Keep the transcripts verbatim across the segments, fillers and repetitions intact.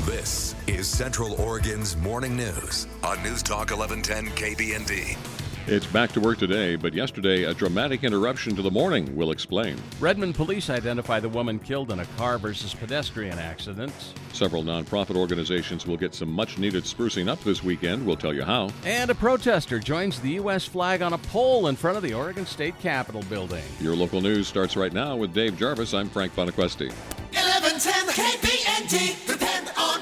This is Central Oregon's Morning News on News Talk eleven ten K B N D. It's back to work today, but yesterday a dramatic interruption to the morning. We'll explain. Redmond police identify the woman killed in a car versus pedestrian accident. Several nonprofit organizations will get some much-needed sprucing up this weekend. We'll tell you how. And a protester joins the U S flag on a pole in front of the Oregon State Capitol building. Your local news starts right now with Dave Jarvis. I'm Frank Bonaquesti. eleven ten K B N D, depend on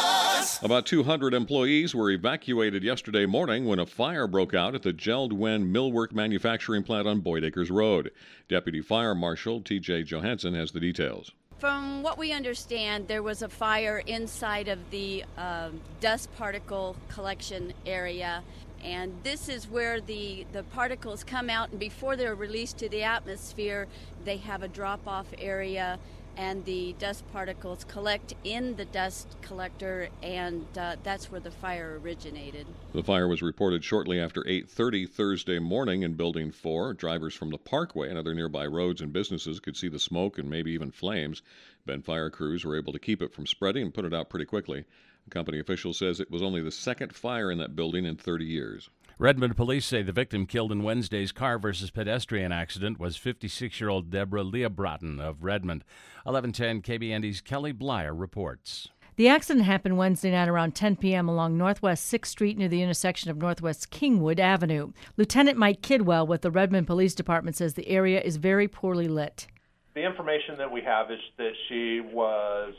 us. About two hundred employees were evacuated yesterday morning when a fire broke out at the Jeld-Wen Millwork Manufacturing Plant on Boyd Acres Road. Deputy Fire Marshal T J Johansson has the details. From what we understand, there was a fire inside of the uh, dust particle collection area, and this is where the, the particles come out, and before they're released to the atmosphere, they have a drop-off area, and the dust particles collect in the dust collector, and uh, that's where the fire originated. The fire was reported shortly after eight thirty Thursday morning in Building four. Drivers from the Parkway and other nearby roads and businesses could see the smoke and maybe even flames. Ben fire crews were able to keep it from spreading and put it out pretty quickly. A company official says it was only the second fire in that building in thirty years. Redmond police say the victim killed in Wednesday's car versus pedestrian accident was fifty-six-year-old Deborah Leah-Broughton of Redmond. eleven ten K B N D's Kelly Blyer reports. The accident happened Wednesday night around ten p.m. along Northwest sixth Street near the intersection of Northwest Kingwood Avenue. Lieutenant Mike Kidwell with the Redmond Police Department says the area is very poorly lit. The information that we have is that she was,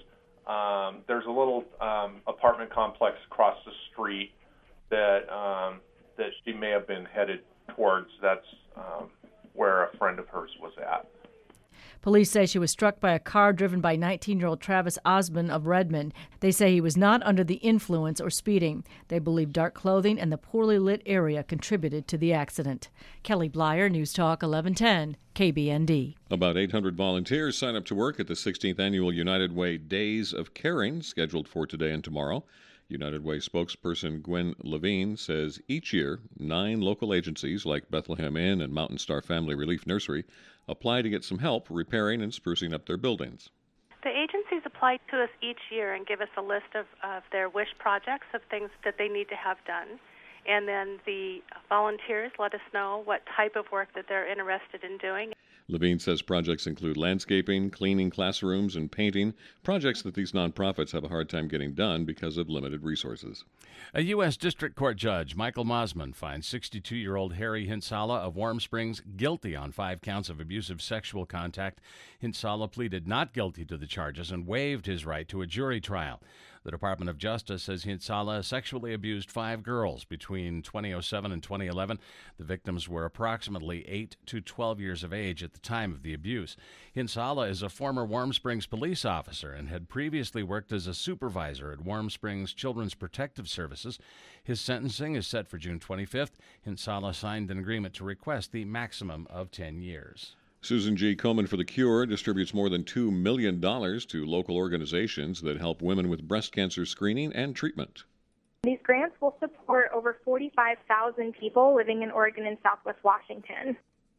um, there's a little um, apartment complex across the street that um, that she may have been headed towards. That's um, where a friend of hers was at. Police say she was struck by a car driven by nineteen-year-old Travis Osmond of Redmond. They say he was not under the influence or speeding. They believe dark clothing and the poorly lit area contributed to the accident. Kelly Blyer, News Talk eleven ten, K B N D. About eight hundred volunteers sign up to work at the sixteenth Annual United Way Days of Caring, scheduled for today and tomorrow. United Way spokesperson Gwen Levine says each year, nine local agencies like Bethlehem Inn and Mountain Star Family Relief Nursery apply to get some help repairing and sprucing up their buildings. The agencies apply to us each year and give us a list of, of their wish projects, of things that they need to have done. And then the volunteers let us know what type of work that they're interested in doing. Levine says projects include landscaping, cleaning classrooms, and painting, projects that these nonprofits have a hard time getting done because of limited resources. A U S District Court judge, Michael Mosman, finds sixty-two-year-old Harry Hinsala of Warm Springs guilty on five counts of abusive sexual contact. Hinsala pleaded not guilty to the charges and waived his right to a jury trial. The Department of Justice says Hinsala sexually abused five girls between twenty oh seven and twenty eleven. The victims were approximately eight to twelve years of age at the time of the abuse. Hinsala is a former Warm Springs police officer and had previously worked as a supervisor at Warm Springs Children's Protective Services. His sentencing is set for June twenty-fifth. Hinsala signed an agreement to request the maximum of ten years. Susan G. Komen for the Cure distributes more than two million dollars to local organizations that help women with breast cancer screening and treatment. These grants will support over forty-five thousand people living in Oregon and Southwest Washington.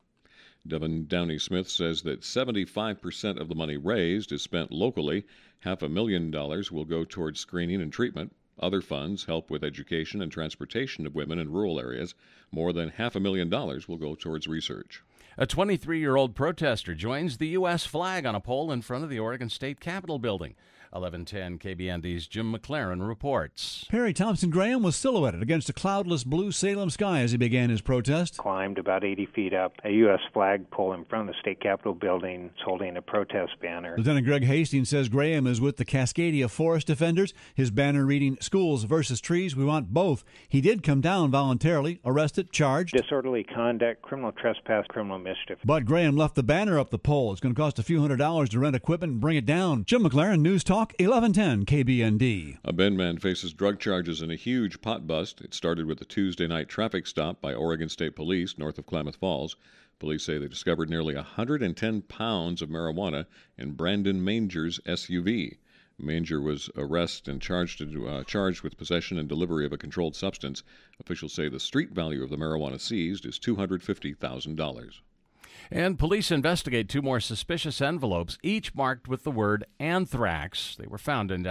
Devin Downey-Smith says that seventy-five percent of the money raised is spent locally. Half a million dollars will go towards screening and treatment. Other funds help with education and transportation of women in rural areas. More than half a million dollars will go towards research. A twenty-three-year-old protester joins the U S flag on a pole in front of the Oregon State Capitol building. eleven ten K B N D's Jim McLaren reports. Perry Thompson Graham was silhouetted against a cloudless blue Salem sky as he began his protest. Climbed about eighty feet up a U S flag pole in front of the State Capitol building holding a protest banner. Lieutenant Greg Hastings says Graham is with the Cascadia Forest Defenders, his banner reading, "Schools versus trees, we want both." He did come down voluntarily, arrested, charged. Disorderly conduct, criminal trespass, criminal mischief. But Graham left the banner up the pole. It's going to cost a few hundred dollars to rent equipment and bring it down. Jim McLaren, News Talk eleven ten K B N D. A Bend man faces drug charges in a huge pot bust. It started with a Tuesday night traffic stop by Oregon State Police north of Klamath Falls. Police say they discovered nearly one hundred ten pounds of marijuana in Brandon Manger's S U V. Manger was arrested and charged, uh, charged with possession and delivery of a controlled substance. Officials say the street value of the marijuana seized is two hundred fifty thousand dollars. And police investigate two more suspicious envelopes, each marked with the word anthrax. They were found in